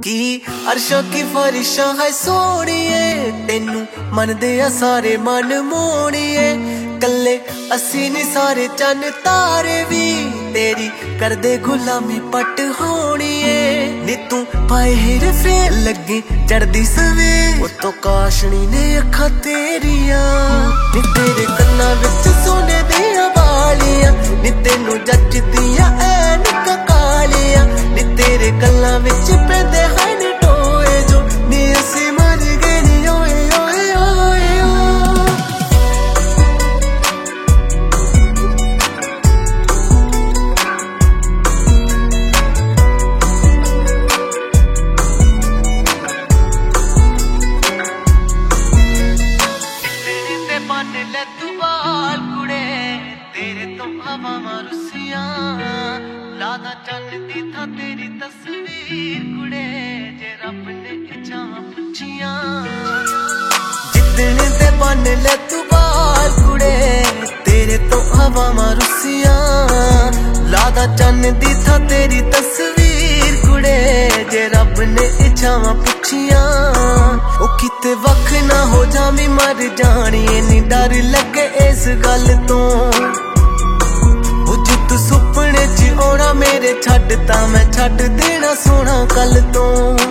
की अर्शों की फरिशा है सोनिए, तेनू मनदे आ सारे मन मोड़िए। कल्ले असी नी सारे चन तारे भी तेरी करदे गुलामी पट होनिए। नी तू पाए हेर फेर लगे चढ़दी सवे, तो काशनी ने अखा तेरिया। नी तेरे कन्ना विच सोने दियां वालियां, नी तेनू जचदियां ऐनकां कालियां। नी तेरे गल्लां विच पैंदे हन टोए जो, नी असी मर गए नी ओए ओए ओए ओ। तेरे ते बन ले तू बाल कुड़े, तेरे तो हवावां रुसियां। लादा चन्न दी था तेरी तस्वीर कुड़े, जे रब ने इच्छावां पुछियां। जितने ते बन ले तू बाल कुड़े, तेरे तो हवावां रुसियां। लादा चन्न दी था तेरी तस्वीर कुड़े, जे रब ने इच्छावां पुछियां। ओ किते वख ना हो जावी मर जानी, नी डर लगे इस गल तो। तू सुपने च आना मेरे छड्डता, मैं छड्ड देना सोना कल तो।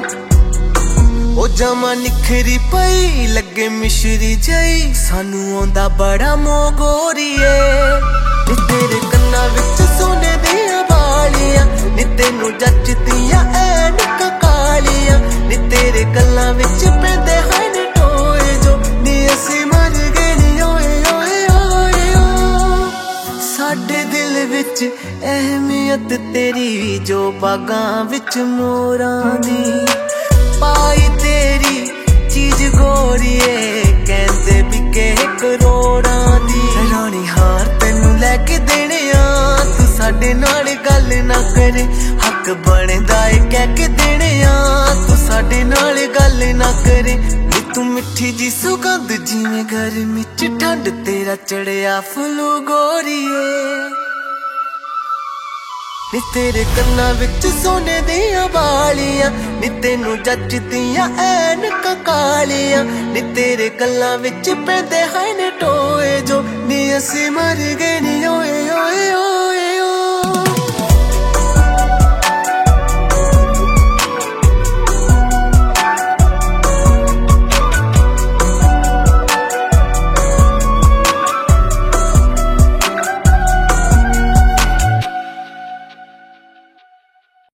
ओ जमा निखरी पई लगे मिश्री जई, सानू आंदा बड़ा मोह गोरीए। नी तेरे कन्ना विच सोने दियां वालियां, नी तेनू जचदियां ऐनकां कालियां। नी तेरे गल्लां विच पैंदे हन टोए जो, नी असी मर गए नी ओए ओए ओए ओ। साडे दिल विच अहमियत तेरी जो बागां विच मोरां दी। पाई तेरी चीज गोरीए, कहंदे बिके करोड़ां दी। रानी हार तेनू लैके देने आ, तू साडे नाल गल ना करे। हक बनदा ए कह के देने आ, तू साडे नाल गल ना करे। नी तू मिठी जी सुगंध जिवें गर्मी च ठंड, तेरा चढ़िया फलू गोरीए। नी तेरे कन्ना विच सोने दियां वालियां, नी तेनू जचदियां ऐनकां कालियां। नी तेरे गल्लां विच पैंदे हन टोए जो, नी असी मर गए नी